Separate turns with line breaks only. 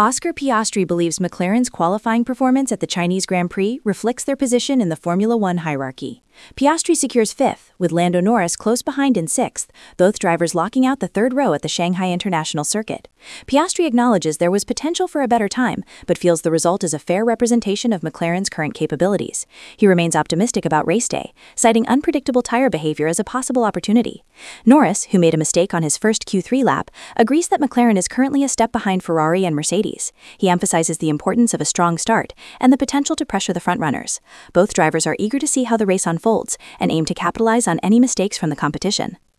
Oscar Piastri believes McLaren's qualifying performance at the Chinese Grand Prix reflects their position in the Formula One hierarchy. Piastri secures fifth, with Lando Norris close behind in sixth, both drivers locking out the third row at the Shanghai International Circuit. Piastri acknowledges there was potential for a better time, but feels the result is a fair representation of McLaren's current capabilities. He remains optimistic about race day, citing unpredictable tire behavior as a possible opportunity. Norris, who made a mistake on his first Q3 lap, agrees that McLaren is currently a step behind Ferrari and Mercedes. He emphasizes the importance of a strong start and the potential to pressure the frontrunners. Both drivers are eager to see how the race unfolds and aim to capitalize on any mistakes from the competition.